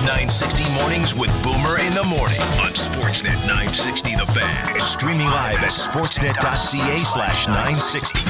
960 mornings with Boomer in the morning on Sportsnet 960 The Fan. Streaming live at sportsnet.ca/960.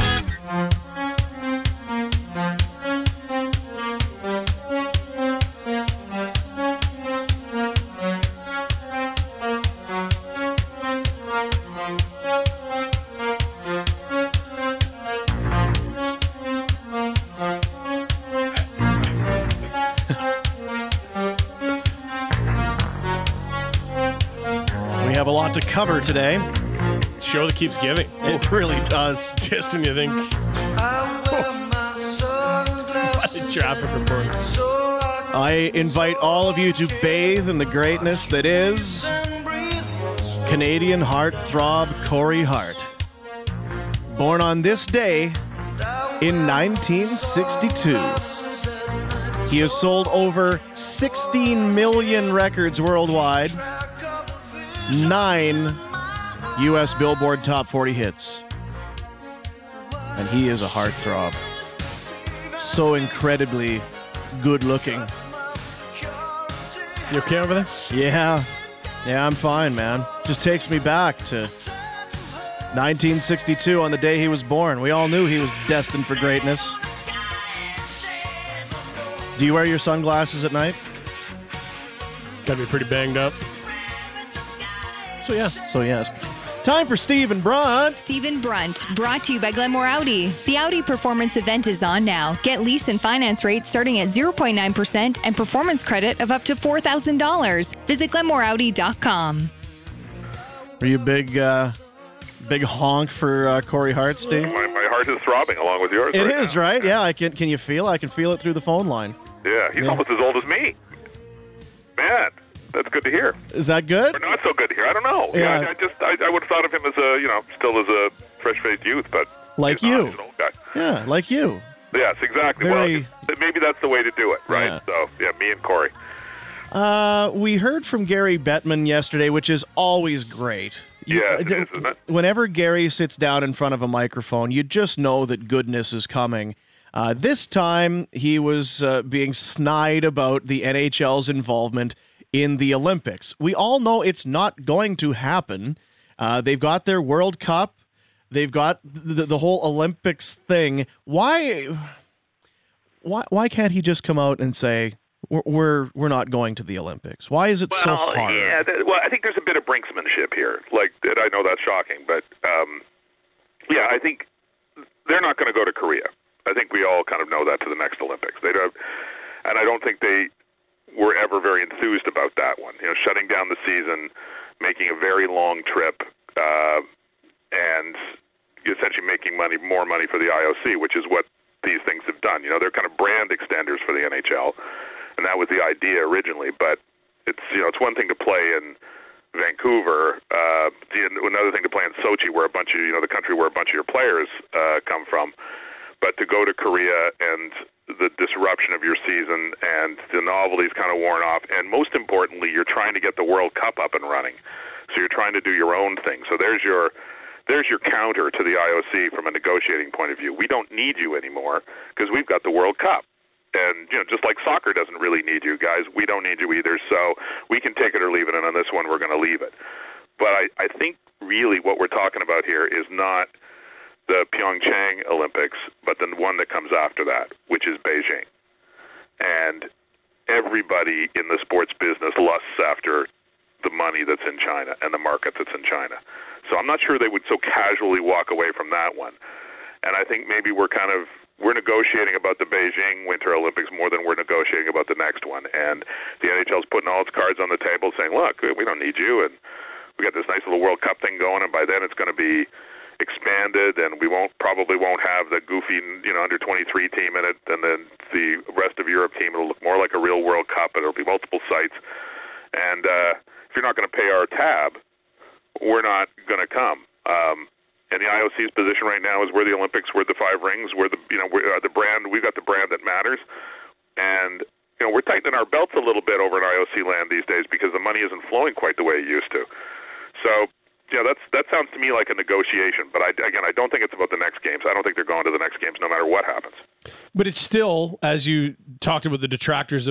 We have a lot to cover today. Show that keeps giving. It really does. Just when you think. Traffic report. I invite all of you to bathe in the greatness that is Canadian heartthrob Corey Hart. Born on this day in 1962. He has sold over 16 million records worldwide. 9 U.S. Billboard Top 40 hits. And he is a heartthrob. So incredibly good looking. You okay over there? Yeah, I'm fine, man. Just takes me back to 1962 on the day he was born. We all knew he was destined for greatness. Do you wear your sunglasses at night? Gotta be pretty banged up. So yes. Time for Stephen Brunt. Stephen Brunt, brought to you by Glenmore Audi. The Audi Performance event is on now. Get lease and finance rates starting at 0.9% and performance credit of up to $4,000. Visit GlenmoreAudi.com. Are you a big honk for Corey Hart, Steve? My heart is throbbing along with yours. It is, right? Yeah, I can you feel it? I can feel it through the phone line. Yeah, he's almost as old as me. Man, that's good to hear. Is that good? Or not so good to hear. I don't know. Yeah. I would have thought of him as still as a fresh-faced youth, but like he's you. He's an old guy. Yeah, like you. Yes, exactly. Very... Well, maybe that's the way to do it, right? Yeah. So, me and Corey. We heard from Gary Bettman yesterday, which is always great. It is, isn't it? Whenever Gary sits down in front of a microphone, you just know that goodness is coming. This time, he was being snide about the NHL's involvement in the Olympics. We all know it's not going to happen. They've got their World Cup. They've got the whole Olympics thing. Why can't he just come out and say, we're not going to the Olympics? Why is it so hard? Yeah, I think there's a bit of brinksmanship here. And I know that's shocking, but I think they're not going to go to Korea. I think we all kind of know that to the next Olympics. They don't, and I don't think they were ever very enthused about that one. Shutting down the season, making a very long trip, and essentially making more money for the IOC, which is what these things have done. They're kind of brand extenders for the NHL, and that was the idea originally. But it's one thing to play in Vancouver, another thing to play in Sochi, where a bunch of the country where a bunch of your players come from. But to go to Korea and the disruption of your season and the novelty's kind of worn off, and most importantly, you're trying to get the World Cup up and running. So you're trying to do your own thing. So there's your counter to the IOC from a negotiating point of view. We don't need you anymore because we've got the World Cup. And, just like soccer doesn't really need you guys, we don't need you either. So we can take it or leave it, and on this one we're going to leave it. But I think really what we're talking about here is not the Pyeongchang Olympics, but the one that comes after that, which is Beijing. And everybody in the sports business lusts after the money that's in China and the market that's in China. So I'm not sure they would so casually walk away from that one. And I think maybe we're negotiating about the Beijing Winter Olympics more than we're negotiating about the next one. And the NHL's putting all its cards on the table saying, look, we don't need you, and we got this nice little World Cup thing going, and by then it's going to be expanded, and we probably won't have the goofy under 23 team in it, and then the rest of Europe team. It'll look more like a real World Cup, and it'll be multiple sites. And if you're not going to pay our tab, we're not going to come. And the IOC's position right now is we're the Olympics, we're the Five Rings, we're the we're the brand. We've got the brand that matters, and we're tightening our belts a little bit over in IOC land these days because the money isn't flowing quite the way it used to. So. That sounds to me like a negotiation, but I don't think it's about the next games. I don't think they're going to the next games no matter what happens. But it's still, as you talked about the detractors of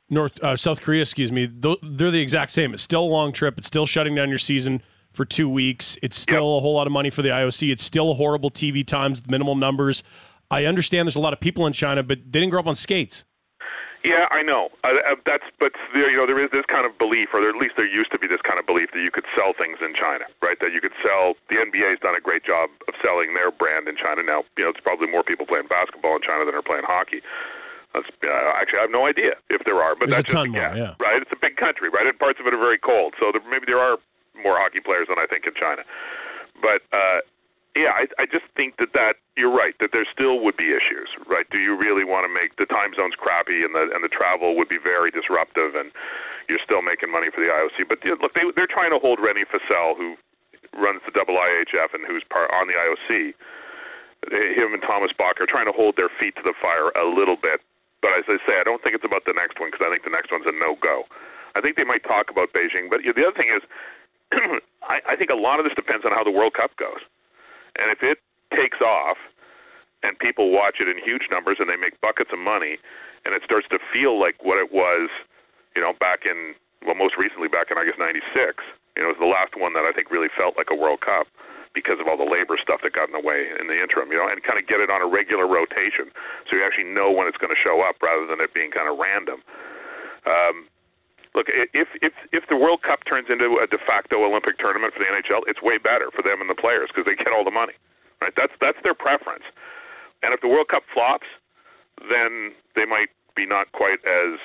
South Korea, they're the exact same. It's still a long trip. It's still shutting down your season for 2 weeks. It's still a whole lot of money for the IOC. It's still horrible TV times, minimal numbers. I understand there's a lot of people in China, but they didn't grow up on skates. Yeah, I know. But there is this kind of belief, or at least there used to be this kind of belief that you could sell things in China, right? That you could sell. The NBA's done a great job of selling their brand in China. Now, it's probably more people playing basketball in China than are playing hockey. Actually, I have no idea if there are, but there's that's a ton just more, yeah. Right? It's a big country, right? And parts of it are very cold, so maybe there are more hockey players than I think in China. But I just think that you're right, that there still would be issues, right? Do you really want to make the time zones crappy, and the travel would be very disruptive, and you're still making money for the IOC? But look, they're trying to hold Rennie Fassel, who runs the IIHF and who's on the IOC. Him and Thomas Bach are trying to hold their feet to the fire a little bit. But as I say, I don't think it's about the next one, because I think the next one's a no-go. I think they might talk about Beijing, but the other thing is, I think a lot of this depends on how the World Cup goes. And if it takes off and people watch it in huge numbers and they make buckets of money, and it starts to feel like what it was, back in, most recently back in, I guess, 96, it was the last one that I think really felt like a World Cup because of all the labor stuff that got in the way in the interim, and kind of get it on a regular rotation so you actually know when it's going to show up rather than it being kind of random. Look, if the World Cup turns into a de facto Olympic tournament for the NHL, it's way better for them and the players because they get all the money, right? That's their preference. And if the World Cup flops, then they might be not quite as,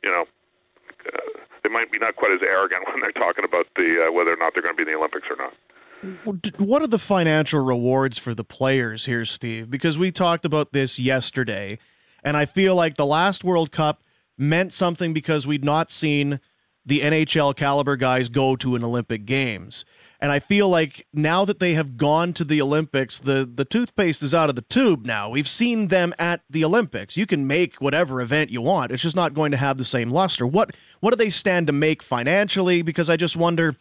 they might be not quite as arrogant when they're talking about whether or not they're going to be in the Olympics or not. What are the financial rewards for the players here, Steve? Because we talked about this yesterday, and I feel like the last World Cup meant something because we'd not seen the NHL caliber guys go to an Olympic Games. And I feel like now that they have gone to the Olympics, the toothpaste is out of the tube now. We've seen them at the Olympics. You can make whatever event you want. It's just not going to have the same luster. What do they stand to make financially? Because I just wonder,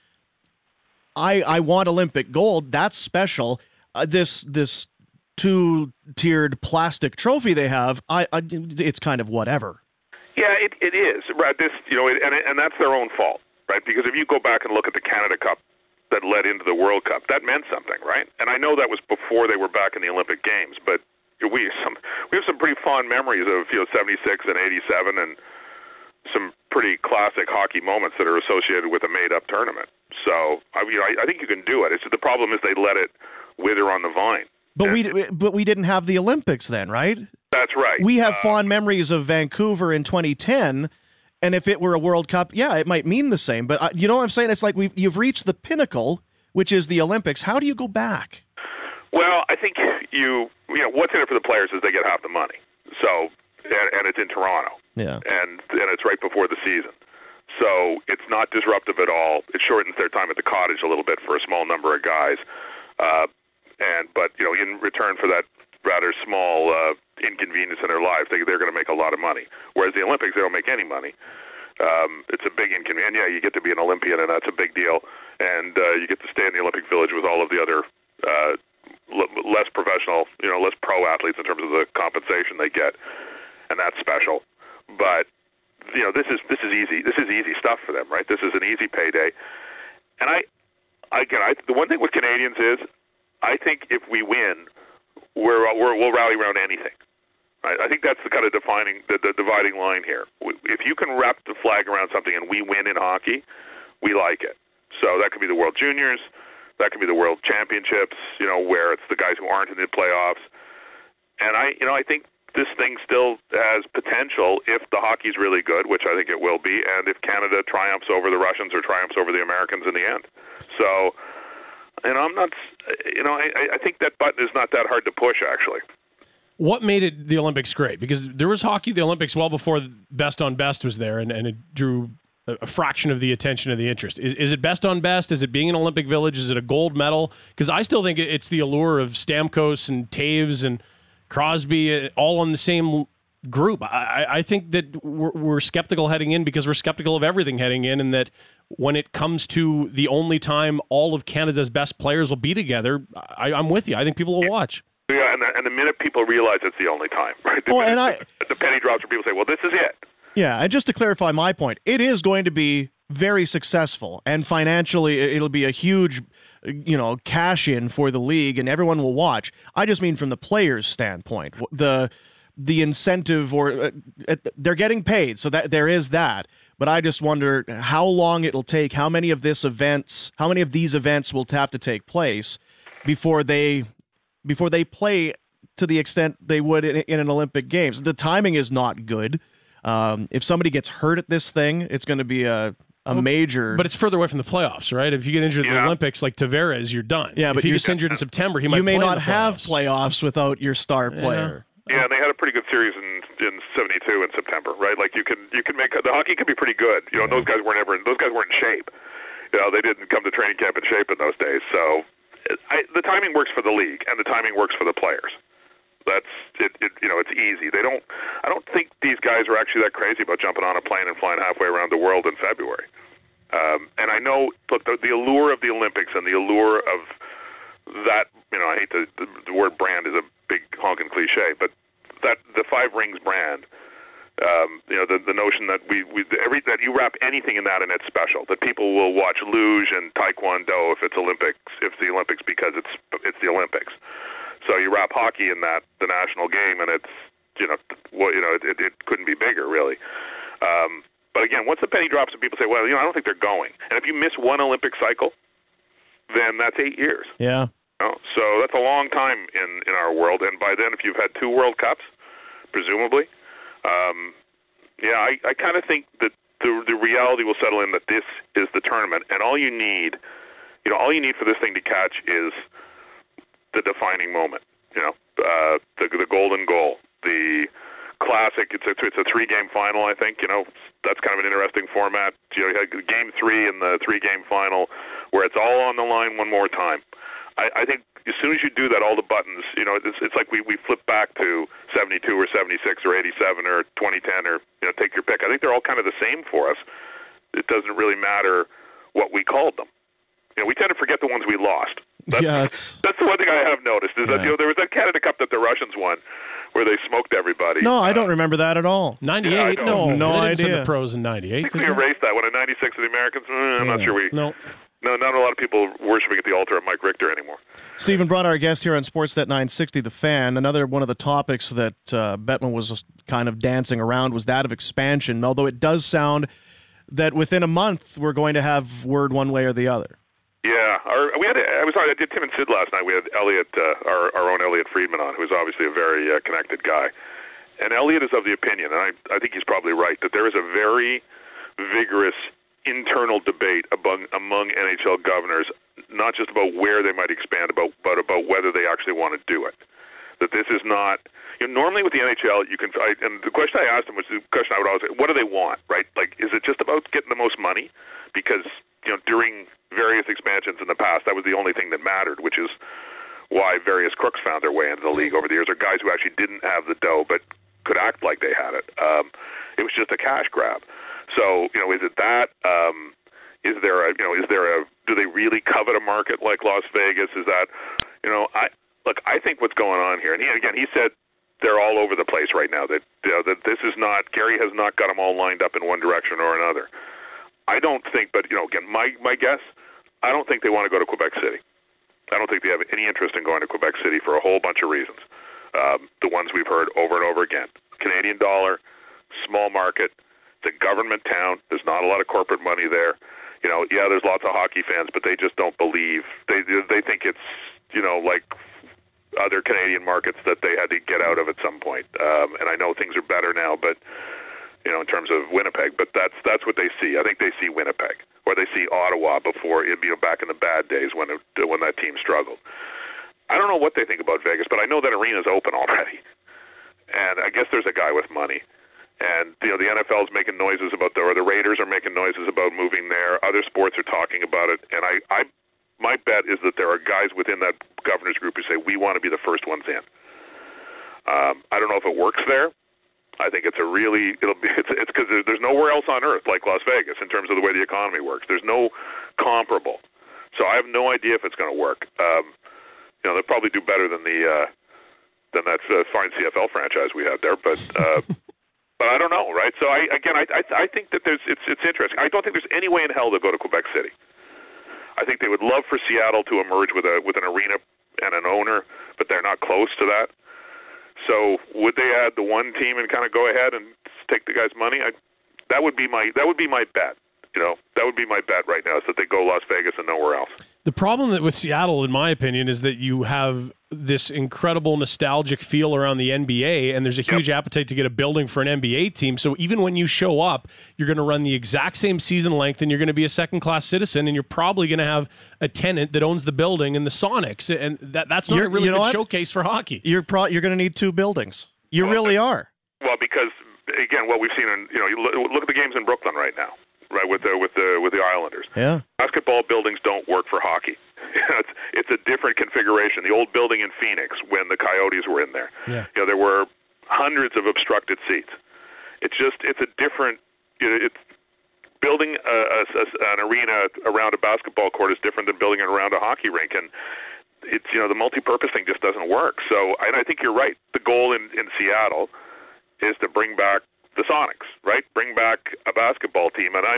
I want Olympic gold. That's special. This two-tiered plastic trophy they have, it's kind of whatever. Yeah, it is. Right? And that's their own fault, right? Because if you go back and look at the Canada Cup that led into the World Cup, that meant something, right? And I know that was before they were back in the Olympic Games, but we have some pretty fond memories of 76 and 87 and some pretty classic hockey moments that are associated with a made-up tournament. So I think you can do it. The problem is they let it wither on the vine. But we didn't have the Olympics then, right? That's right. We have fond memories of Vancouver in 2010, and if it were a World Cup, yeah, it might mean the same. But you know what I'm saying? It's like you've reached the pinnacle, which is the Olympics. How do you go back? Well, I think what's in it for the players is they get half the money. So, and it's in Toronto. Yeah. And it's right before the season. So it's not disruptive at all. It shortens their time at the cottage a little bit for a small number of guys. But in return for that rather small inconvenience in their lives, they're going to make a lot of money. Whereas the Olympics, they don't make any money. It's a big inconvenience. Yeah, you get to be an Olympian, and that's a big deal. And you get to stay in the Olympic Village with all of the other less professional, less pro athletes in terms of the compensation they get, and that's special. But this is easy. This is easy stuff for them, right? This is an easy payday. And the one thing with Canadians is, I think if we win, we'll rally around anything. Right? I think that's the kind of the dividing line here. If you can wrap the flag around something and we win in hockey, we like it. So that could be the World Juniors, that could be the World Championships, where it's the guys who aren't in the playoffs. And I think this thing still has potential if the hockey's really good, which I think it will be, and if Canada triumphs over the Russians or triumphs over the Americans in the end. So, I'm not, I think that button is not that hard to push, actually. What made it the Olympics great? Because there was hockey at the Olympics well before Best on Best was there, and it drew a fraction of the attention of the interest. Is it Best on Best? Is it being an Olympic Village? Is it a gold medal? Because I still think it's the allure of Stamkos and Taves and Crosby all on the same group. I think that we're skeptical heading in because we're skeptical of everything heading in, and that when it comes to the only time all of Canada's best players will be together, I'm with you. I think people will watch. Yeah, and the minute people realize it's the only time, right? The penny drops where people say, well, this is it. Yeah, and just to clarify my point, it is going to be very successful, and financially it'll be a huge, cash in for the league, and everyone will watch. I just mean from the players' standpoint, the incentive, or they're getting paid, so that there is that. But I just wonder how long it'll take, how many of these events will have to take place before they play to the extent they would in an Olympic Games. The timing is not good. If somebody gets hurt at this thing, it's going to be a major... But it's further away from the playoffs, right? If you get injured in the Olympics, like Tavares, you're done. Yeah, but if he gets injured in September, he might play in the playoffs. You may not have playoffs without your star player. Yeah, and they had a pretty good series in '72 in September, right? Like you can make the hockey could be pretty good. Those guys weren't in shape. They didn't come to training camp in shape in those days. So the timing works for the league, and the timing works for the players. That's it. It's easy. I don't think these guys are actually that crazy about jumping on a plane and flying halfway around the world in February. And I know, look, the allure of the Olympics and the allure of that. I hate the word brand is a big honking cliche, but that the Five Rings brand. The notion that that you wrap anything in that and it's special. That people will watch luge and taekwondo if it's the Olympics because it's the Olympics. So you wrap hockey in that, the national game, and it's, it couldn't be bigger, really. But again, once the penny drops and people say, well, I don't think they're going. And if you miss one Olympic cycle, then that's 8 years. Yeah. So that's a long time in our world. And by then, if you've had 2 World Cups, presumably, I kind of think that the reality will settle in that this is the tournament. And all you need for this thing to catch is the defining moment, the golden goal, the classic. It's a 3-game final, I think. That's kind of an interesting format. You had Game 3 in the 3-game final, where it's all on the line one more time. I think as soon as you do that, all the buttons, it's like we flip back to 72 or 76 or 87 or 2010 or take your pick. I think they're all kind of the same for us. It doesn't really matter what we called them. We tend to forget the ones we lost. That's the one thing I have noticed is that there was that Canada Cup that the Russians won where they smoked everybody. No, I don't remember that at all. 98? Yeah, no idea. They didn't send the pros in 98. I think we erased that one in 96 of the Americans. I'm not sure we... No, not a lot of people worshiping at the altar of Mike Richter anymore. Stephen Brun, our guest here on Sportsnet 960, The Fan. Another one of the topics that Bettman was kind of dancing around was that of expansion, although it does sound that within a month we're going to have word one way or the other. Yeah, I did Tim and Sid last night. We had Elliot, our own Elliot Friedman on, who's obviously a very connected guy. And Elliot is of the opinion, and I think he's probably right, that there is a very vigorous internal debate among NHL governors, not just about where they might expand, but about whether they actually want to do it. That this is not... normally with the NHL, and the question I asked him was the question I would always say, what do they want, right? Like, is it just about getting the most money? Because, during various expansions in the past, that was the only thing that mattered, which is why various crooks found their way into the league over the years, or guys who actually didn't have the dough but could act like they had it. It was just a cash grab. So, is it that? Do they really covet a market like Las Vegas? Is that, I think what's going on here, and he said they're all over the place right now. That this is not, Gary has not got them all lined up in one direction or another. I don't think, but again, my guess, I don't think they want to go to Quebec City. I don't think they have any interest in going to Quebec City for a whole bunch of reasons. The ones we've heard over and over again: Canadian dollar, small market, it's a government town. There's not a lot of corporate money there. There's lots of hockey fans, but they just don't believe. They think it's like other Canadian markets that they had to get out of at some point. And I know things are better now, but in terms of Winnipeg, but that's what they see. I think they see Winnipeg, or they see Ottawa before back in the bad days when that team struggled. I don't know what they think about Vegas, but I know that arena's open already, and I guess there's a guy with money. And the NFL's making noises about or the Raiders are making noises about moving there. Other sports are talking about it, and my bet is that there are guys within that governor's group who say we want to be the first ones in. I don't know if it works there. I think it's because there's nowhere else on earth like Las Vegas in terms of the way the economy works. There's no comparable, so I have no idea if it's going to work. They'll probably do better than that fine CFL franchise we had there, but But I don't know, right? So I think that it's interesting. I don't think there's any way in hell to go to Quebec City. I think they would love for Seattle to emerge with an arena and an owner, but they're not close to that. So would they add the one team and kind of go ahead and take the guy's money? That would be my bet. That would be my bet right now, is that they go Las Vegas and nowhere else. The problem with Seattle, in my opinion, is that you have this incredible nostalgic feel around the NBA, and there's a huge appetite to get a building for an NBA team. So even when you show up, you're going to run the exact same season length, and you're going to be a second-class citizen, and you're probably going to have a tenant that owns the building and the Sonics, and that's not a really good showcase for hockey. You're going to need two buildings. You really are. Well, because again, what we've seen you look at the games in Brooklyn right now. Right, with the Islanders. Yeah. Basketball buildings don't work for hockey. It's a different configuration. The old building in Phoenix, when the Coyotes were in there, there were hundreds of obstructed seats. It's a different. It's building an arena around a basketball court is different than building it around a hockey rink, and it's the multi-purpose thing just doesn't work. So, and I think you're right. The goal in Seattle is to bring back the Sonics, right? Bring back a basketball team, and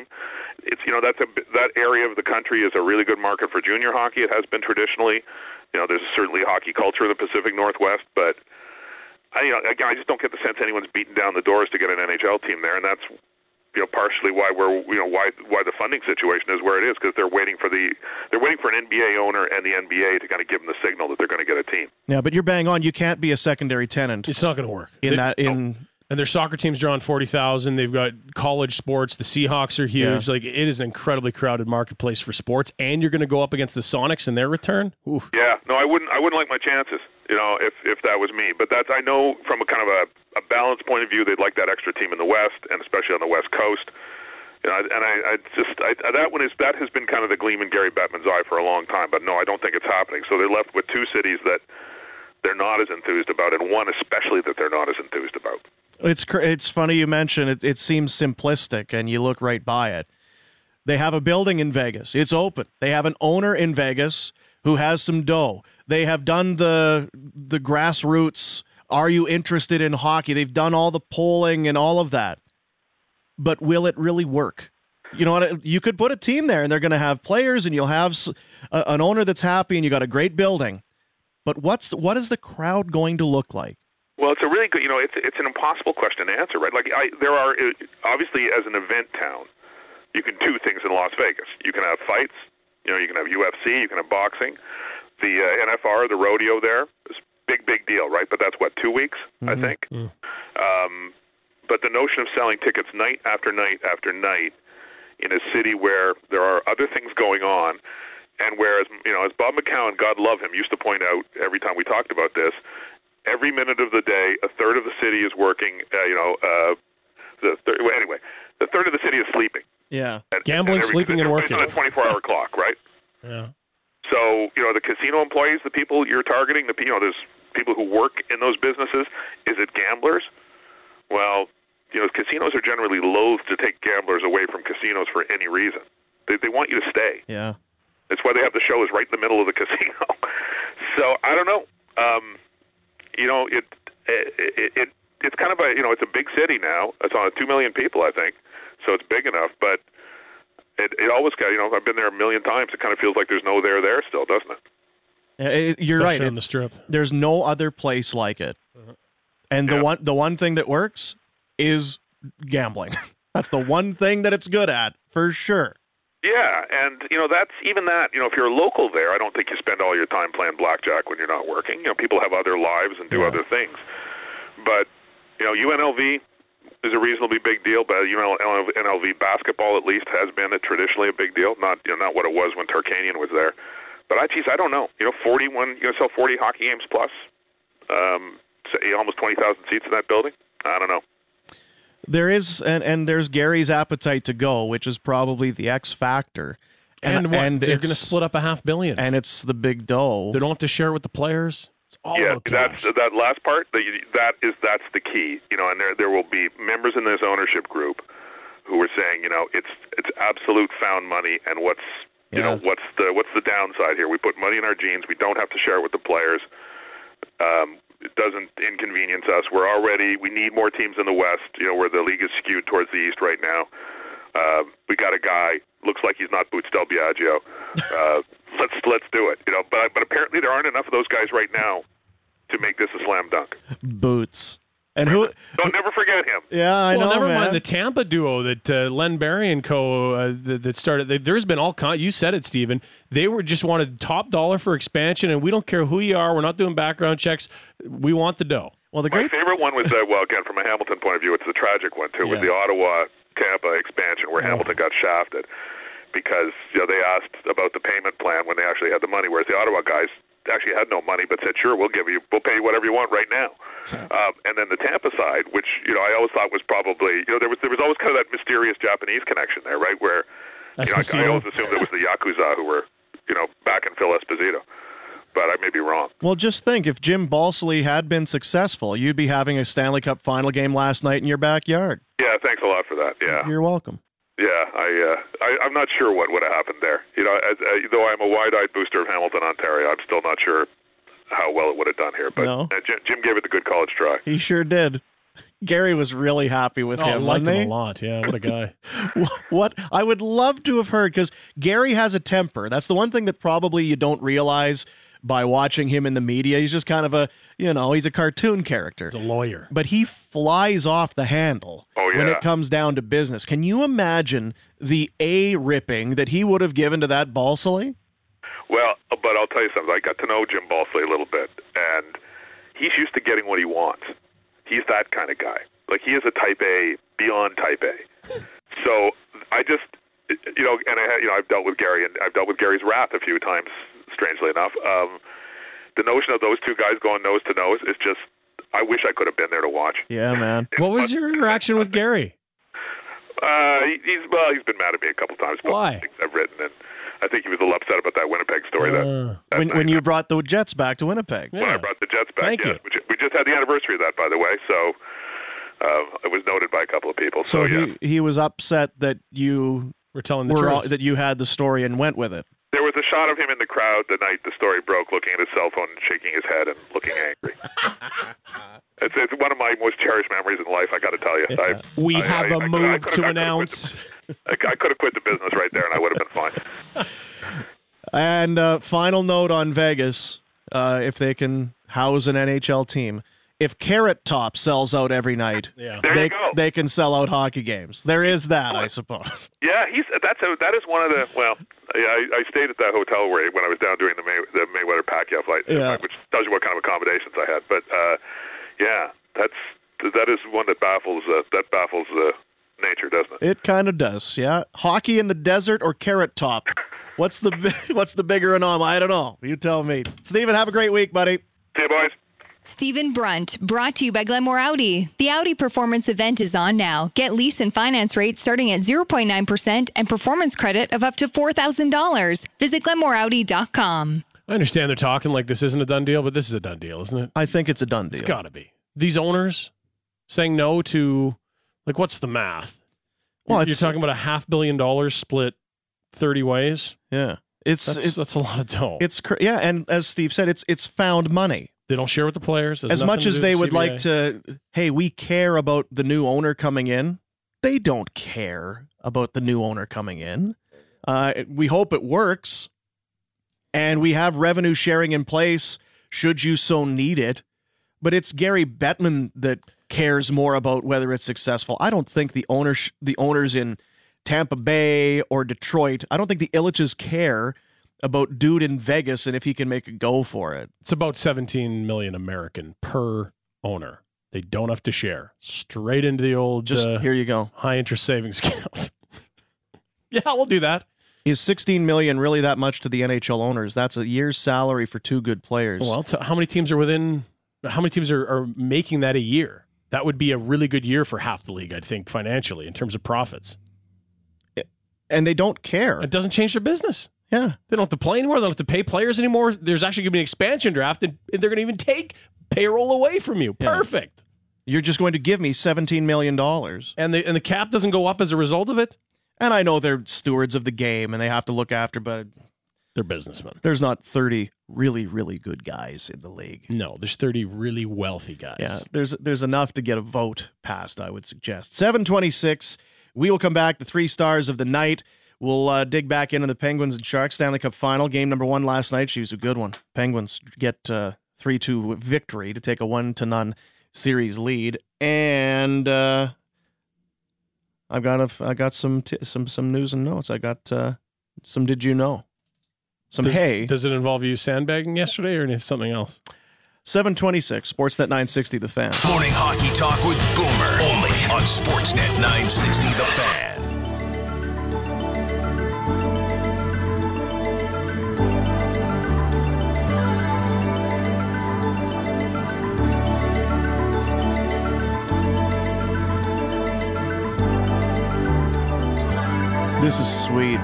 that area of the country is a really good market for junior hockey. It has been traditionally. There's certainly hockey culture in the Pacific Northwest, but I just don't get the sense anyone's beating down the doors to get an NHL team there, and that's partially why why the funding situation is where it is, because they're waiting for an NBA owner and the NBA to kind of give them the signal that they're going to get a team. Yeah, but you're bang on. You can't be a secondary tenant. It's not going to work. And their soccer team's drawing 40,000. They've got college sports. The Seahawks are huge. Yeah. It is an incredibly crowded marketplace for sports. And you're going to go up against the Sonics in their return. Oof. Yeah, no, I wouldn't like my chances. If that was me. But I know from a kind of a balanced point of view, they'd like that extra team in the West, and especially on the West Coast. That has been kind of the gleam in Gary Bettman's eye for a long time. But no, I don't think it's happening. So they're left with two cities that they're not as enthused about, and one especially that they're not as enthused about. It's funny you mention it. It seems simplistic, and you look right by it. They have a building in Vegas. It's open. They have an owner in Vegas who has some dough. They have done the grassroots. Are you interested in hockey? They've done all the polling and all of that. But will it really work? You know what? You could put a team there, and they're going to have players, and you'll have an owner that's happy, and you got a great building. But what is the crowd going to look like? Well, it's a really good, it's an impossible question to answer, right? There are, obviously, as an event town, you can do things in Las Vegas. You can have fights, you can have UFC, you can have boxing. The NFR, the rodeo there, is big deal, right? But that's, 2 weeks, I think? Mm-hmm. But the notion of selling tickets night after night after night in a city where there are other things going on, and whereas, as Bob McCown, God love him, used to point out every time we talked about this, every minute of the day, a third of the city is working. Anyway, the third of the city is sleeping. Yeah, gambling, sleeping, and working. It's on a 24-hour clock, right? Yeah. So the casino employees, the people you're targeting, there's people who work in those businesses. Is it gamblers? Well, casinos are generally loath to take gamblers away from casinos for any reason. They want you to stay. Yeah. That's why they have the shows right in the middle of the casino. So I don't know. It's kind of it's a big city now. It's on 2 million people, I think. So it's big enough, but it always got, I've been there a million times. It kind of feels like there's no there still, doesn't it? You're especially right. On the Strip. There's no other place like it. And the one thing that works is gambling. That's the one thing that it's good at, for sure. Yeah, and that's even that. If you're a local there, I don't think you spend all your time playing blackjack when you're not working. People have other lives and do other things. But UNLV is a reasonably big deal. But UNLV basketball at least has been traditionally a big deal. Not what it was when Tarkanian was there. But I don't know. 41. You're gonna sell 40 hockey games plus. Almost 20,000 seats in that building. I don't know. There is, and there's Gary's appetite to go, which is probably the X factor. And they're going to split up $500 million. And it's the big dough. They don't have to share it with the players. It's all about cash. That last part. That's the key. And there will be members in this ownership group who are saying, it's absolute found money, and what's the downside here? We put money in our jeans. We don't have to share it with the players. it doesn't inconvenience us. We need more teams in the West, where the league is skewed towards the East right now. We got a guy, looks like he's not Boots Del Biagio. Let's do it, but apparently there aren't enough of those guys right now to make this a slam dunk. Boots. And who? Don't never forget him. Yeah, I know. Never man. mind the Tampa duo that Len Barry and co. That started. There's been all kinds. You said it, Stephen. They just wanted top dollar for expansion, and we don't care who you are. We're not doing background checks. We want the dough. Well, My favorite one was again from a Hamilton point of view, it's the tragic one too, with the Ottawa Tampa expansion where Hamilton got shafted because they asked about the payment plan when they actually had the money, whereas the Ottawa guys actually had no money but said, sure, we'll pay you whatever you want right now. And then the Tampa side, which I always thought was probably there was always kind of that mysterious Japanese connection there, right? Where I always assumed it was the Yakuza who were backing Phil Esposito, but I may be wrong. Well, just think, if Jim Balsillie had been successful, you'd be having a Stanley Cup final game last night in your backyard. Yeah, thanks a lot for that. Yeah, you're welcome. Yeah, I'm not sure what would have happened there. Though I'm a wide-eyed booster of Hamilton, Ontario, I'm still not sure how well it would have done here. But no. Jim gave it the good college try. He sure did. Gary was really happy with him. I liked him a lot. Yeah, what a guy. What I would love to have heard, because Gary has a temper. That's the one thing that probably you don't realize by watching him in the media. He's just kind of he's a cartoon character. He's a lawyer. But he flies off the handle when it comes down to business. Can you imagine the A-ripping that he would have given to that Balsillie? Well, but I'll tell you something. I got to know Jim Balsillie a little bit, and he's used to getting what he wants. He's that kind of guy. Like, he is a type A beyond type A. So I just, I've dealt with Gary, and I've dealt with Gary's wrath a few times, strangely enough. The notion of those two guys going nose to nose is just, I wish I could have been there to watch. Yeah, man. What was your interaction with Gary? He's been mad at me a couple times. Why? Things I've written, and I think he was a little upset about that Winnipeg story. When you brought the Jets back to Winnipeg. When I brought the Jets back, Thank you. We just had the anniversary of that, by the way, so it was noted by a couple of people. So he was upset that you were telling the truth. That you had the story and went with it. There was a shot of him in the crowd the night the story broke, looking at his cell phone, shaking his head, and looking angry. It's one of my most cherished memories in life, I got to tell you. Yeah. We have a move to announce. I could have quit the business right there, and I would have been fine. And final note on Vegas, if they can house an NHL team. If Carrot Top sells out every night, they can sell out hockey games. There is that, I suppose. Yeah, that is one of the. Well, I stayed at that hotel when I was down doing the Mayweather Pacquiao fight, which tells you what kind of accommodations I had. But that is one that baffles nature, doesn't it? It kind of does. Yeah, hockey in the desert or Carrot Top. What's the bigger anomaly? I don't know. You tell me. Stephen, have a great week, buddy. See you, boys. Stephen Brunt, brought to you by Glenmore Audi. The Audi Performance event is on now. Get lease and finance rates starting at 0.9% and performance credit of up to $4,000. Visit GlenmoreAudi.com. I understand they're talking like this isn't a done deal, but this is a done deal, isn't it? I think it's a done deal. It's got to be. These owners saying no to, what's the math? Well, you're talking about $500 million split 30 ways? Yeah. That's a lot of dough. And as Steve said, it's found money. They don't share with the players. As much as they would like to, hey, we care about the new owner coming in, they don't care about the new owner coming in. We hope it works, and we have revenue sharing in place should you so need it. But it's Gary Bettman that cares more about whether it's successful. I don't think the owners in Tampa Bay or Detroit, I don't think the Ilitches care about dude in Vegas and if he can make a go for it. It's about 17 million American per owner. They don't have to share. Straight into the old here you go. High interest savings account. Yeah, we'll do that. Is $16 million really that much to the NHL owners? That's a year's salary for two good players. Well, how many teams are making that a year? That would be a really good year for half the league, I think, financially, in terms of profits. And they don't care. It doesn't change their business. Yeah. They don't have to play anymore. They don't have to pay players anymore. There's actually going to be an expansion draft, and they're going to even take payroll away from you. Yeah. Perfect. You're just going to give me $17 million. And the cap doesn't go up as a result of it? And I know they're stewards of the game, and they have to look after, but They're businessmen. There's not 30 really, really good guys in the league. No, there's 30 really wealthy guys. Yeah, there's enough to get a vote passed, I would suggest. 7:26. We will come back. The 3 stars of the night. We'll dig back into the Penguins and Sharks Stanley Cup final. Game number 1 last night. She was a good one. Penguins get 3-2 victory to take a 1-0 series lead. And I got some news and notes. I got some did you know? Does it involve you sandbagging yesterday or something else? 7:26, Sportsnet 960, The Fan. Morning hockey talk with Boomer. Only on Sportsnet 960, The Fan. This is sweet.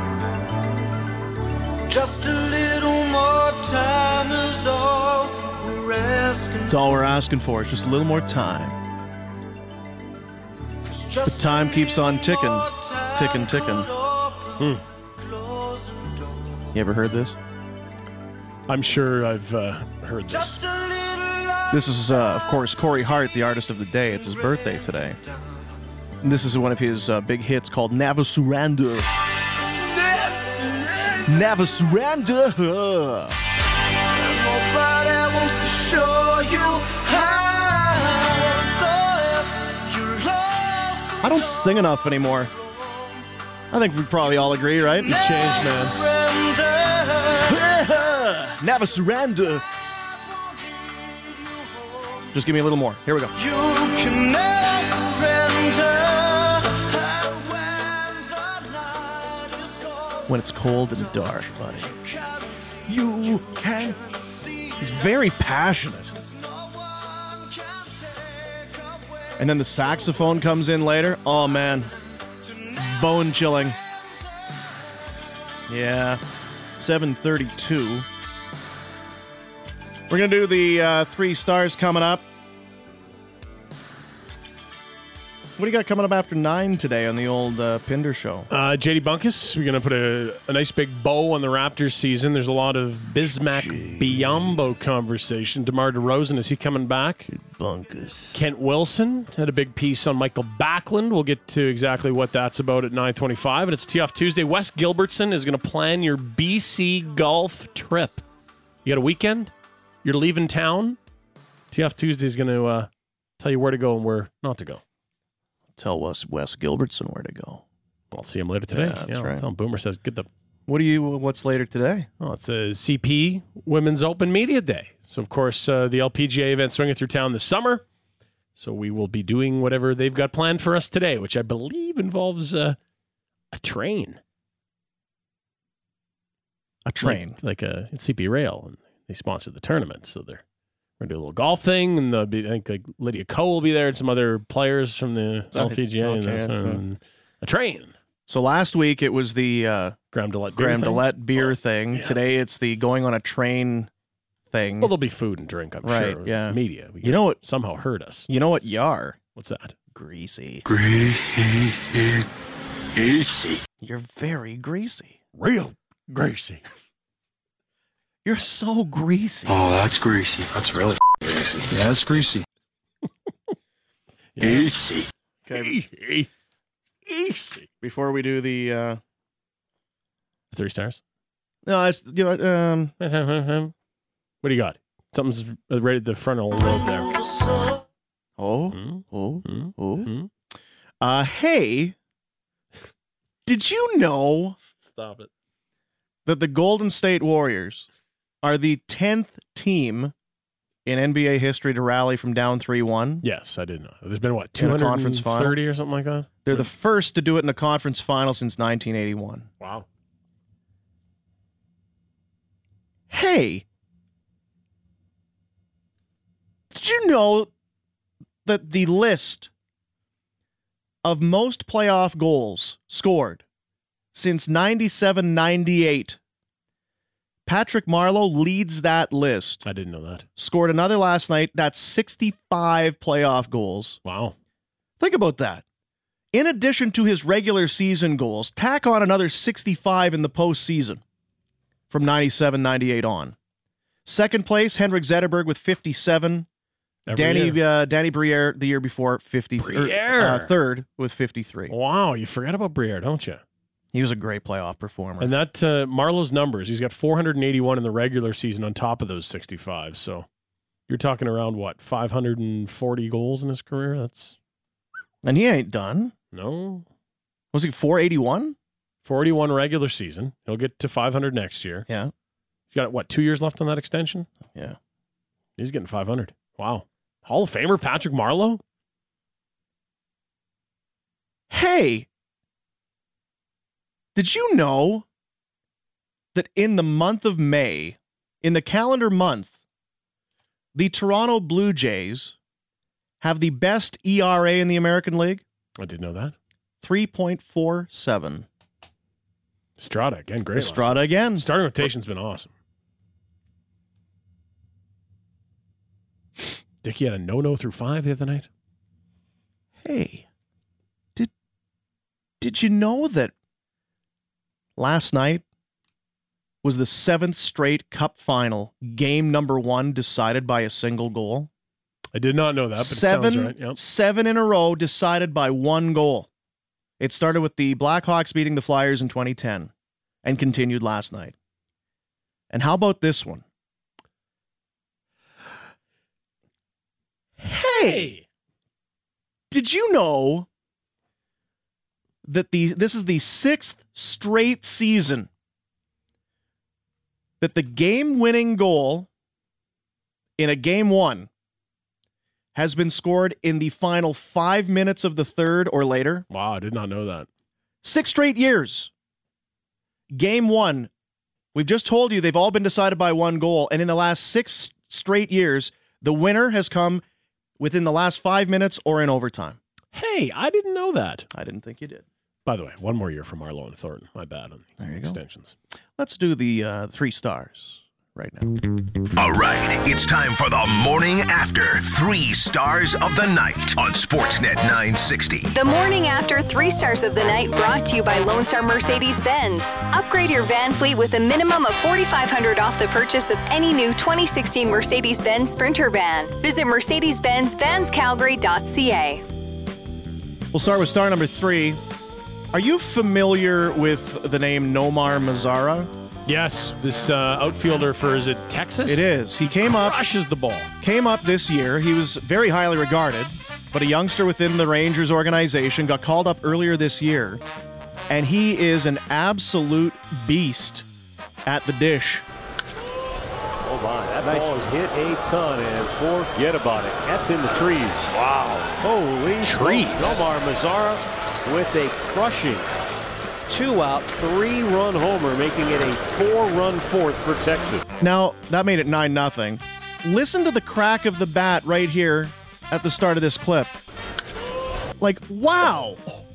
Just a little more time is all we're asking. It's all we're asking for. It's just a little more time. The time keeps on ticking. Ticking, ticking. You ever heard this? I'm sure I've heard this. This is, of course, Corey Hart, the artist of the day. It's his birthday today. And this is one of his big hits called Never Surrender. Never surrender. Nobody wants to show you how. So if you love I don't sing enough anymore. I think we probably all agree, right? You changed, man. Never surrender. Just give me a little more. Here we go. You can never surrender. When it's cold and dark, buddy. You can. He's very passionate. And then the saxophone comes in later. Oh, man. Bone chilling. Yeah. 7:32. We're going to do the 3 stars coming up. What do you got coming up after 9 today on the old Pinder show? JD Bunkus, we're going to put a nice big bow on the Raptors season. There's a lot of Bismack Biyombo conversation. DeMar DeRozan, is he coming back? Bunkus. Kent Wilson had a big piece on Michael Backlund. We'll get to exactly what that's about at 9:25. And it's Tee Off Tuesday. Wes Gilbertson is going to plan your BC golf trip. You got a weekend? You're leaving town? Tee Off Tuesday is going to tell you where to go and where not to go. Tell Wes Gilbertson where to go. I'll see him later today. Yeah, that's right. I'll tell him Boomer says, get the... What's later today? Oh, it's a CP Women's Open Media Day. So, of course, the LPGA event swinging through town this summer. So we will be doing whatever they've got planned for us today, which I believe involves a train. A train? Like a CP Rail. And they sponsor the tournament, so they're going to do a little golf thing, and I think like Lydia Ko will be there and some other players from the LPGA. And a train. So last week it was the Graham Dillette beer thing. Yeah. Today it's the going on a train thing. Well, there'll be food and drink, I'm right, sure. Yeah. It's media. You know what? Somehow heard us. You know what you are? What's that? Greasy. Greasy. You're very greasy. Real greasy. You're so greasy. Oh, that's greasy. That's really greasy. Yeah, that's greasy. Greasy. Okay. Easy. Before we do the 3 stars? No, it's what do you got? Something's right at the frontal lobe there. Hey, did you know Stop it. that the Golden State Warriors are the 10th team in NBA history to rally from down 3-1? Yes, I did know. There's been, what, In a conference final? 230 or something like that? They're the first to do it in a conference final since 1981. Wow. Hey, did you know that the list of most playoff goals scored since 97-98, Patrick Marleau leads that list. I didn't know that. Scored another last night. That's 65 playoff goals. Wow. Think about that. In addition to his regular season goals, tack on another 65 in the postseason. from 97, 98 on. Second place, Henrik Zetterberg with 57. Danny Briere the year before, 53. Third with 53. Wow, you forget about Briere, don't you? He was a great playoff performer. And that Marlowe's numbers, he's got 481 in the regular season on top of those 65. So you're talking around, 540 goals in his career? And he ain't done. No. Was he 481? 481 regular season. He'll get to 500 next year. Yeah. He's got, 2 years left on that extension? Yeah. He's getting 500. Wow. Hall of Famer Patrick Marleau? Hey, did you know that in the month of May, in the calendar month, the Toronto Blue Jays have the best ERA in the American League? I didn't know that. 3.47. Estrada again, great. Estrada again. Starting rotation's been awesome. Dickey had a no-no through 5 the other night. Hey, did you know that last night was the 7th straight Cup final, game number 1 decided by a single goal? I did not know that, but it sounds right. Yep. 7 in a row decided by 1 goal. It started with the Blackhawks beating the Flyers in 2010 and continued last night. And how about this one? Hey, did you know that this is the 6th straight season that the game-winning goal in a game 1 has been scored in the final 5 minutes of the third or later? Wow, I did not know that. 6 straight years. Game 1. We've just told you they've all been decided by 1 goal, and in the last 6 straight years, the winner has come within the last 5 minutes or in overtime. Hey, I didn't know that. I didn't think you did. By the way, 1 more year for Marleau and Thornton. My bad on the extensions. Let's do the 3 stars right now. All right, it's time for the morning after 3 stars of the night on Sportsnet 960. The morning after 3 stars of the night brought to you by Lone Star Mercedes-Benz. Upgrade your van fleet with a minimum of $4,500 off the purchase of any new 2016 Mercedes-Benz Sprinter van. Visit Mercedes-Benz-VansCalgary.ca. We'll start with star number 3. Are you familiar with the name Nomar Mazara? Yes, this outfielder for, is it Texas? It is. He crushes the ball. Came up this year. He was very highly regarded, but a youngster within the Rangers organization, got called up earlier this year, and he is an absolute beast at the dish. Oh my, that ball is hit a ton, and forget about it. That's in the trees. Wow. Holy trees. Nomar Mazara with a crushing 2-out, 3-run homer, making it a 4-run fourth for Texas. Now, that made it 9-0. Listen to the crack of the bat right here at the start of this clip. Like, wow.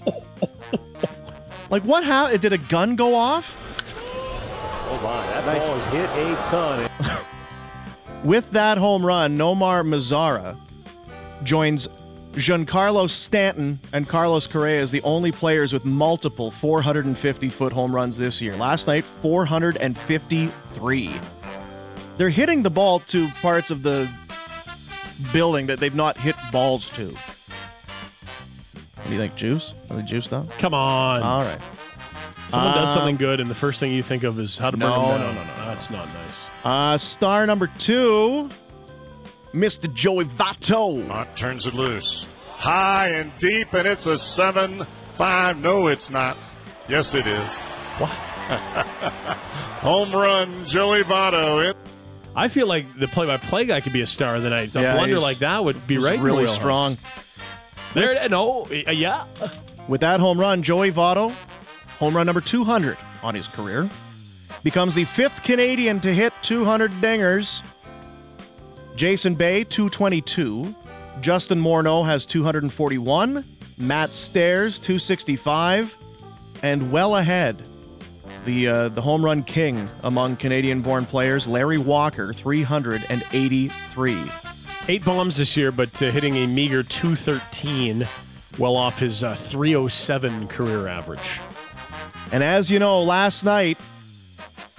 Like, what happened? Did a gun go off? Oh my, that ball is hit a ton. With that home run, Nomar Mazara joins Giancarlo Stanton and Carlos Correa as the only players with multiple 450-foot home runs this year. Last night, 453. They're hitting the ball to parts of the building that they've not hit balls to. What do you think, juice? Are they juiced up? Come on. All right. Someone does something good, and the first thing you think of is how to bring them down. No. That's not nice. Star number 2, Mr. Joey Votto. Mott turns it loose. High and deep, and it's a 7-5. No, it's not. Yes, it is. What? Home run, Joey Votto. I feel like the play-by-play guy could be a star of the night. A Yeah, blunder he's- like that would be right in the really wheelhouse. strong. There, no, yeah. With that home run, Joey Votto, home run number 200 on his career, becomes the 5th Canadian to hit 200 dingers. Jason Bay, 222. Justin Morneau has 241. Matt Stairs, 265. And well ahead, the home run king among Canadian-born players, Larry Walker, 383. 8 bombs this year, but hitting a meager 213, well off his 307 career average. And as you know, last night,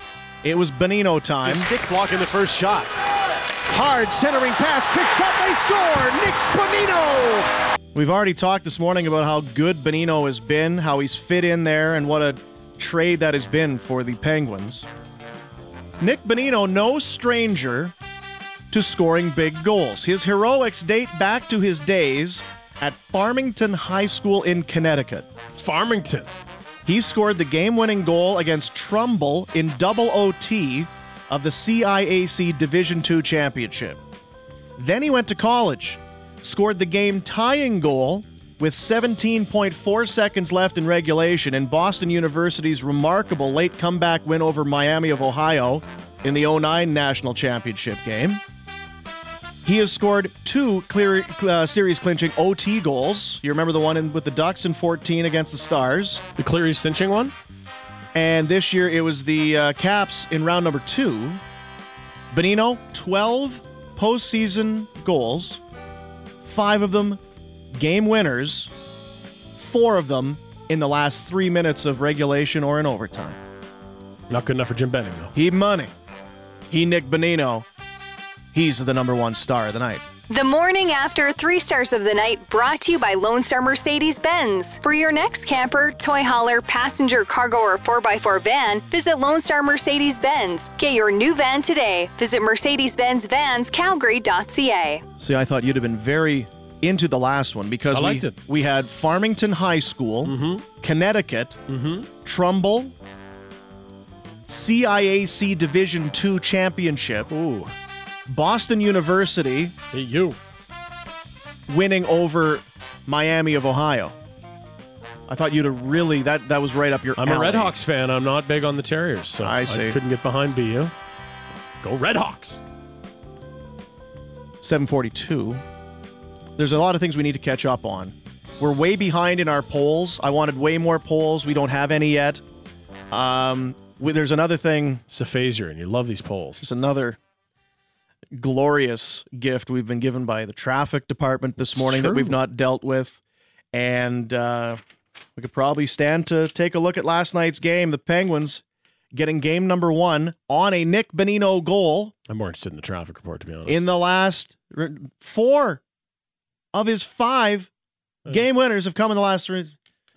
It was Bonino time. Just stick blocking the first shot. Hard centering pass, quick shot, they score! Nick Bonino! We've already talked this morning about how good Bonino has been, how he's fit in there, and what a trade that has been for the Penguins. Nick Bonino, no stranger to scoring big goals. His heroics date back to his days at Farmington High School in Connecticut. Farmington. He scored the game-winning goal against Trumbull in double OT of the CIAC Division II Championship. Then he went to college, scored the game-tying goal with 17.4 seconds left in regulation in Boston University's remarkable late comeback win over Miami of Ohio in the 2009 National Championship game. He has scored 2 series-clinching OT goals. You remember the one with the Ducks in 14 against the Stars? The Cleary's cinching one? And this year it was the Caps in round number 2. Bonino, 12 postseason goals, 5 of them game winners, 4 of them in the last 3 minutes of regulation or in overtime. Not good enough for Jim Benning, though. He money. He Nick Bonino. He's the number 1 star of the night. The morning after 3 stars of the night brought to you by Lone Star Mercedes-Benz. For your next camper, toy hauler, passenger, cargo, or 4x4 van, visit Lone Star Mercedes-Benz. Get your new van today. Visit Mercedes-Benz-Vans-Calgary.ca. See, I thought you'd have been very into the last one because we had Farmington High School, Connecticut, Trumbull, CIAC Division II Championship. Ooh. Boston University winning over Miami of Ohio. I thought you'd have really, that was right up your alley. I'm a Red Hawks fan. I'm not big on the Terriers, so I couldn't get behind BU. Go Red Hawks. 7:42. There's a lot of things we need to catch up on. We're way behind in our polls. I wanted way more polls. We don't have any yet. There's another thing. Safazier, and you love these polls. There's another glorious gift we've been given by the traffic department this morning that we've not dealt with. And we could probably stand to take a look at last night's game. The Penguins getting game number 1 on a Nick Bonino goal. I'm more interested in the traffic report, to be honest. In the last 4 of his 5 game winners have come in the last 3.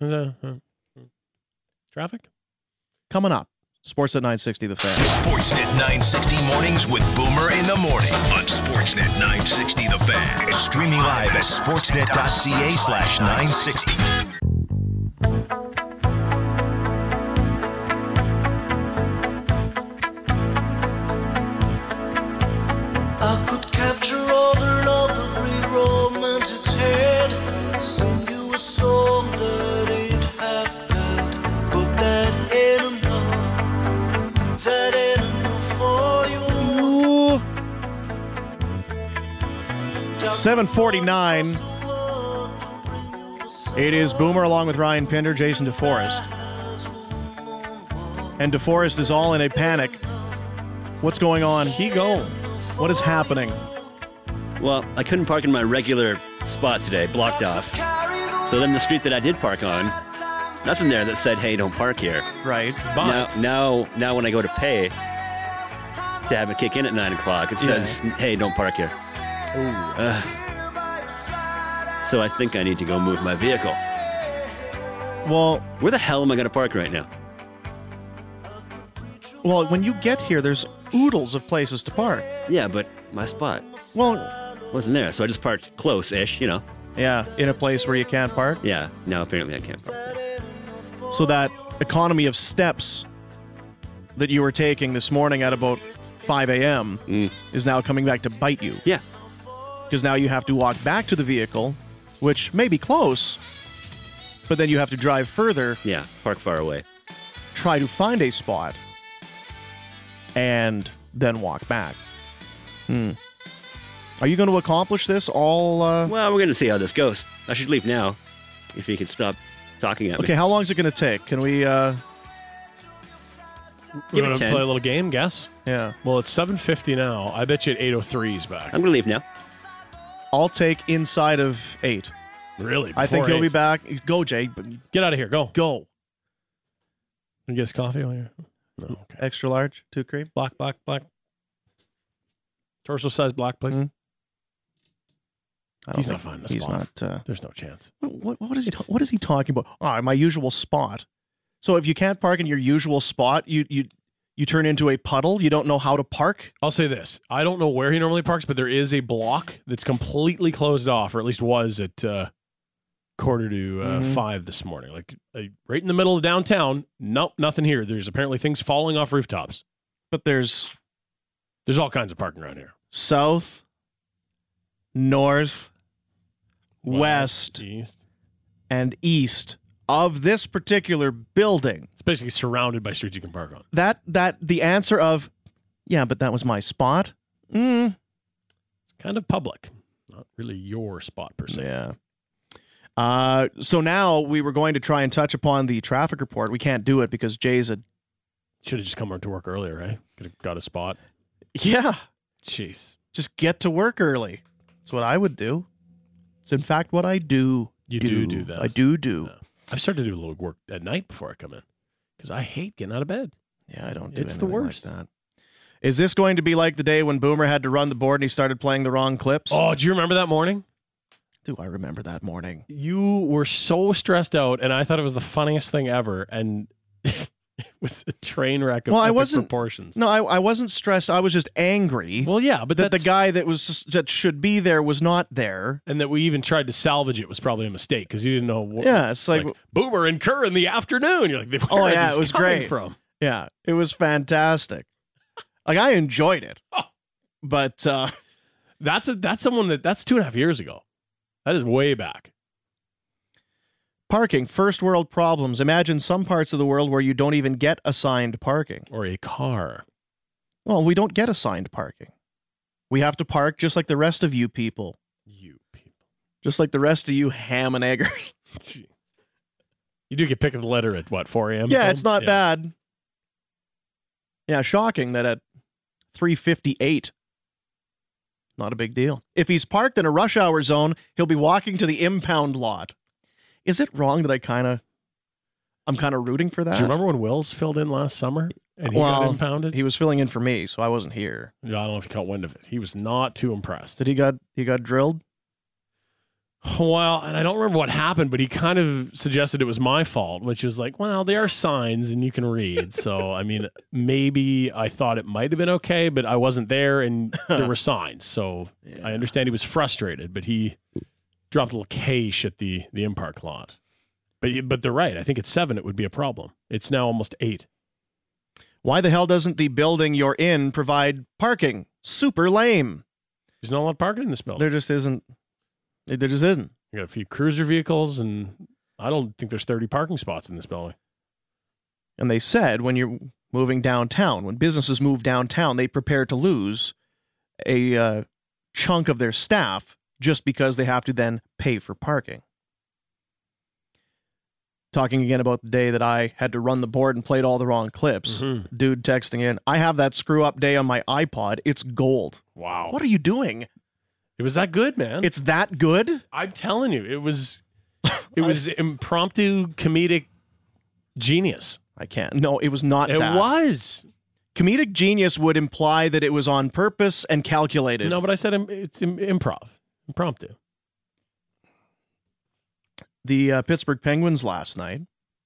Traffic? Coming up. Sportsnet 960, The Fan. Sportsnet 960 mornings with Boomer in the morning on Sportsnet 960, The Fan. Streaming live at sportsnet.ca/960. I could capture all the love that we romantics had, sing you a song that ain't half bad, but that ain't enough. That ain't enough for you. 7:49. It is Boomer along with Ryan Pinder, Jason DeForest. And DeForest is all in a panic. What's going on? What is happening? Well, I couldn't park in my regular spot today, blocked off. So then the street that I did park on, nothing there that said, hey, don't park here. Right. But Now when I go to pay to have it kick in at 9 o'clock, it says, hey, don't park here. So I think I need to go move my vehicle. Well, where the hell am I going to park right now? Well, when you get here, there's oodles of places to park. Yeah, but my spot wasn't there, so I just parked close-ish, you know. Yeah, in a place where you can't park? Yeah, now apparently I can't park there. So that economy of steps that you were taking this morning at about 5 a.m. is now coming back to bite you. Yeah. Because now you have to walk back to the vehicle, which may be close, but then you have to drive further. Yeah, park far away. Try to find a spot, and then walk back. Are you going to accomplish this all? Well, we're going to see how this goes. I should leave now, if you could stop talking at me. Okay, how long is it going to take? Can we... You want to play a little game, guess? Yeah. Well, it's 7:50 now. I bet you at 8:03 is back. I'm going to leave now. I'll take inside of 8. Really? I think Before he'll be 8? back. Go, Jay. Get out of here. Go. Go. You get us coffee while you're... No, okay. Extra large, 2 cream. Black. Torso size black, please. Mm-hmm. He's not finding a He's spot. not. There's no chance. What is he talking about? Oh, my usual spot. So if you can't park in your usual spot, you turn into a puddle. You don't know how to park. I'll say this. I don't know where he normally parks, but there is a block that's completely closed off, or at least was at 4:45 this morning. Like right in the middle of downtown. Nope, nothing here. There's apparently things falling off rooftops. But there's all kinds of parking around here. South, north, west, east, and east of this particular building. It's basically surrounded by streets you can park on. That the answer of, yeah, but that was my spot. It's kind of public, not really your spot per se. Yeah. So now we were going to try and touch upon the traffic report. We can't do it because Jay's should have just come to work earlier, right? Could have got a spot. Yeah. Jeez. Just get to work early. That's what I would do. It's in fact what I do. You do that. I do. Yeah. I've started to do a little work at night before I come in because I hate getting out of bed. Yeah, I don't do It's the anything worst. like that. Is this going to be like the day when Boomer had to run the board and he started playing the wrong clips? Oh, do you remember that morning? Do I remember that morning? You were so stressed out, and I thought it was the funniest thing ever, and it was a train wreck of epic proportions. No, I wasn't stressed. I was just angry. Well, yeah, but that the guy that should be there was not there, and that we even tried to salvage it was probably a mistake because you didn't know. What, yeah, it's like Boomer and Kerr in the afternoon. You're like, oh yeah, it was great. From yeah, it was fantastic. Like I enjoyed it, but that's someone that's 2.5 years ago. That is way back. Parking, first world problems. Imagine some parts of the world where you don't even get assigned parking. Or a car. Well, we don't get assigned parking. We have to park just like the rest of you people. Just like the rest of you ham and eggers. Jeez. You do get picked of the letter at, 4 a.m.? Yeah, it's not bad. Yeah, shocking that at 3:58. Not a big deal. If he's parked in a rush hour zone, he'll be walking to the impound lot. Is it wrong that I'm kind of rooting for that? Do you remember when Wills filled in last summer and he got impounded? He was filling in for me, so I wasn't here. I don't know if you caught wind of it. He was not too impressed. Did he got drilled? Well, and I don't remember what happened, but he kind of suggested it was my fault, which is like, well, there are signs and you can read. So, I mean, maybe I thought it might have been okay, but I wasn't there and there were signs. So yeah. I understand he was frustrated, but he dropped a little cash at the in-park lot. But they're right. I think at 7 it would be a problem. It's now almost 8. Why the hell doesn't the building you're in provide parking? Super lame. There's not a lot of parking in this building. There just isn't. There just isn't. You got a few cruiser vehicles, and I don't think there's 30 parking spots in this building. And they said when you're moving downtown, when businesses move downtown, they prepare to lose a chunk of their staff just because they have to then pay for parking. Talking again about the day that I had to run the board and played all the wrong clips. Mm-hmm. Dude texting in, I have that screw-up day on my iPod. It's gold. Wow. What are you doing? It was that good, man. It's that good? I'm telling you, it was impromptu comedic genius. I can't. No, it was not that. It was. Comedic genius would imply that it was on purpose and calculated. No, but I said it's improv. Impromptu. The Pittsburgh Penguins last night.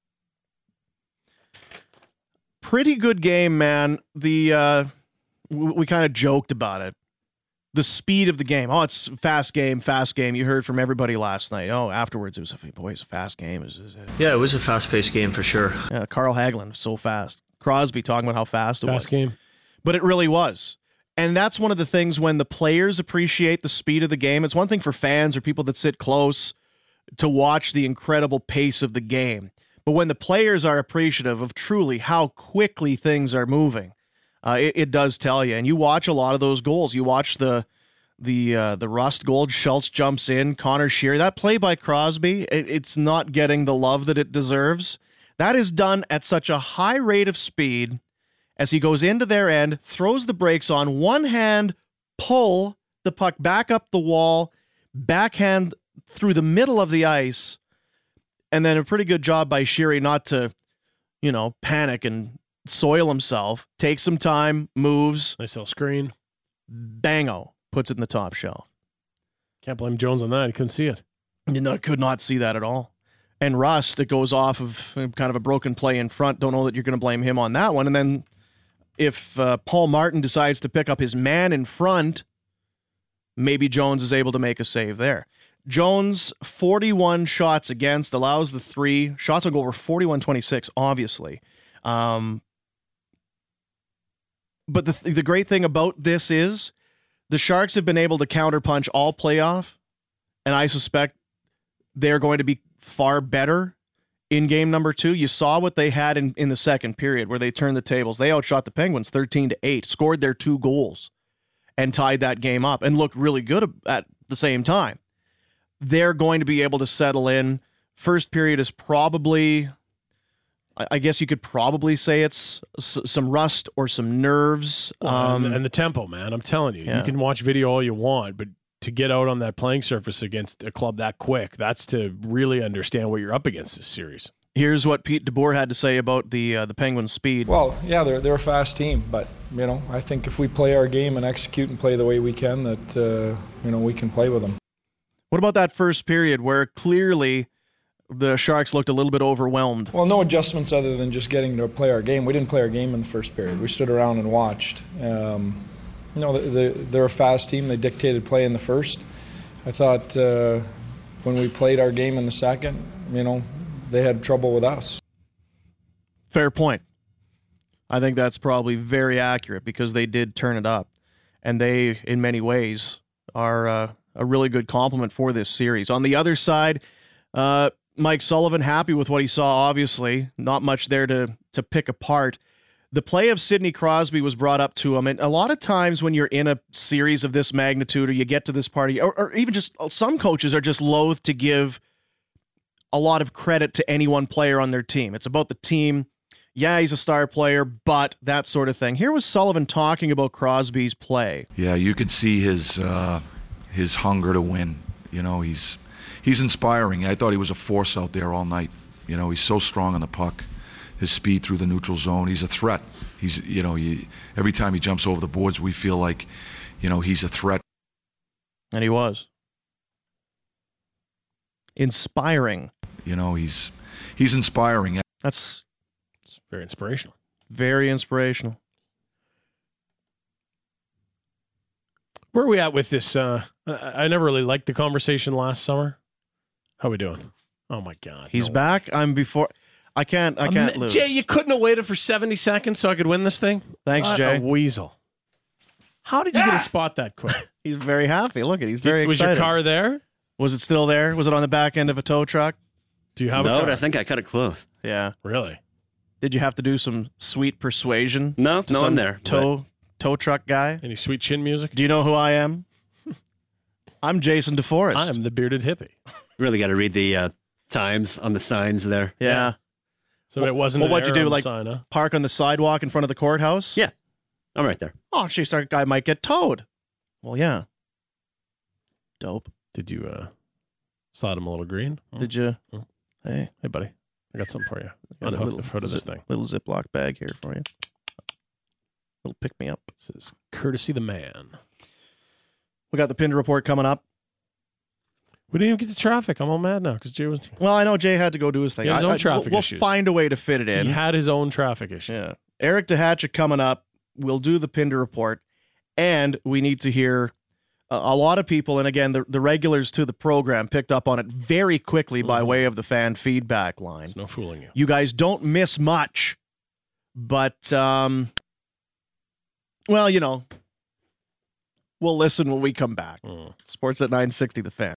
Pretty good game, man. We kind of joked about it. The speed of the game. Oh, it's fast game. You heard from everybody last night. Oh, afterwards, it was a fast game. Yeah, it was a fast-paced game for sure. Yeah, Carl Hagelin, so fast. Crosby talking about how fast it was. Fast game. But it really was. And that's one of the things when the players appreciate the speed of the game. It's one thing for fans or people that sit close to watch the incredible pace of the game. But when the players are appreciative of truly how quickly things are moving, it does tell you. And you watch a lot of those goals. You watch the Rust goal. Schultz jumps in. Connor Shear. That play by Crosby, it's not getting the love that it deserves. That is done at such a high rate of speed as he goes into their end, throws the brakes on, one hand, pull the puck back up the wall, backhand through the middle of the ice, and then a pretty good job by Sheary not to, panic and soil himself, takes some time, moves. Nice little screen. Bango, puts it in the top shelf. Can't blame Jones on that. He couldn't see it. Could not see that at all. And Russ, that goes off of kind of a broken play in front, don't know that you're going to blame him on that one. And then if Paul Martin decides to pick up his man in front, maybe Jones is able to make a save there. Jones, 41 shots against, allows the 3. Shots on goal were 41-26, obviously. But the great thing about this is the Sharks have been able to counterpunch all playoff, and I suspect they're going to be far better in game number 2. You saw what they had in the second period where they turned the tables. They outshot the Penguins 13-8, scored their 2 goals, and tied that game up, and looked really good at the same time. They're going to be able to settle in. First period is probably, I guess you could probably say it's some rust or some nerves. And the tempo, man. I'm telling you. Yeah. You can watch video all you want, but to get out on that playing surface against a club that quick, that's to really understand what you're up against this series. Here's what Pete DeBoer had to say about the Penguins' speed. Well, yeah, they're a fast team, but I think if we play our game and execute and play the way we can, that we can play with them. What about that first period where clearly the Sharks looked a little bit overwhelmed? Well, no adjustments other than just getting to play our game. We didn't play our game in the first period. We stood around and watched. They're a fast team. They dictated play in the first. I thought when we played our game in the second, they had trouble with us. Fair point. I think that's probably very accurate because they did turn it up. And they, in many ways, are a really good compliment for this series. On the other side, Mike Sullivan, happy with what he saw, obviously. Not much there to pick apart. The play of Sidney Crosby was brought up to him, and a lot of times when you're in a series of this magnitude or you get to this party, or even just some coaches are just loath to give a lot of credit to any one player on their team. It's about the team. Yeah, he's a star player, but that sort of thing. Here was Sullivan talking about Crosby's play. Yeah, you could see his hunger to win. He's inspiring. I thought he was a force out there all night. He's so strong on the puck. His speed through the neutral zone. He's a threat. He's every time he jumps over the boards, we feel like he's a threat. And he was inspiring. He's inspiring. It's very inspirational. Very inspirational. Where are we at with this? I never really liked the conversation last summer. How are we doing? Oh my God. He's back. I can't lose. Jay, you couldn't have waited for 70 seconds so I could win this thing? Thanks, Jay. A weasel. How did you get a spot that quick? He's very happy. Look at, he's very excited. Was your car there? Was it still there? Was it on the back end of a tow truck? Do you have a car? No, I think I cut it close. Yeah. Really? Did you have to do some sweet persuasion? No one there. Tow truck guy? Any sweet chin music? Do you know who I am? I'm Jason DeForest. I'm the bearded hippie. Really got to read the times on the signs there. Yeah. So it wasn't. Well, what'd you do? Like sign, huh? Park on the sidewalk in front of the courthouse? Yeah, I'm right there. Oh, geez, our guy might get towed. Well, yeah. Dope. Did you slide him a little green? Did you? Oh. Hey, buddy, I got something for you. Unhook the foot of this thing. Little Ziploc bag here for you. Little pick me up. This is courtesy the man. We got the Pinder report coming up. We didn't even get to traffic. I'm all mad now because Jay was. Well, I know Jay had to go do his thing. He had his own traffic issues. We'll find a way to fit it in. He had his own traffic issue. Yeah. Eric DeHatchett coming up. We'll do the Pinder report, and we need to hear a lot of people, and again, the regulars to the program picked up on it very quickly by way of the fan feedback line. There's no fooling you. You guys don't miss much, but well, we'll listen when we come back. Sports at 960, The Fan.